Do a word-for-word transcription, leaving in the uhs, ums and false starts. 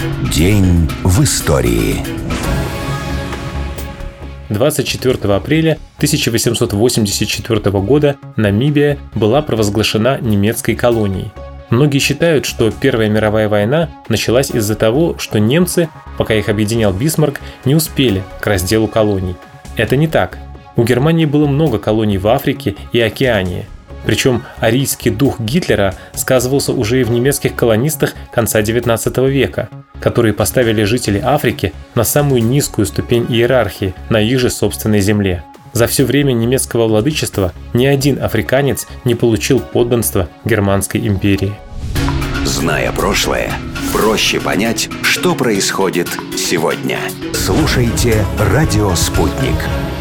День в истории. двадцать четвёртого апреля тысяча восемьсот восемьдесят четвёртого года Намибия была провозглашена немецкой колонией. Многие считают, что Первая мировая война началась из-за того, что немцы, пока их объединял Бисмарк, не успели к разделу колоний. Это не так. У Германии было много колоний в Африке и Океании. Причем арийский дух Гитлера сказывался уже и в немецких колонистах конца девятнадцатого века, которые поставили жителей Африки на самую низкую ступень иерархии на их же собственной земле. За все время немецкого владычества ни один африканец не получил подданства Германской империи. Зная прошлое, проще понять, что происходит сегодня. Слушайте «Радио Спутник».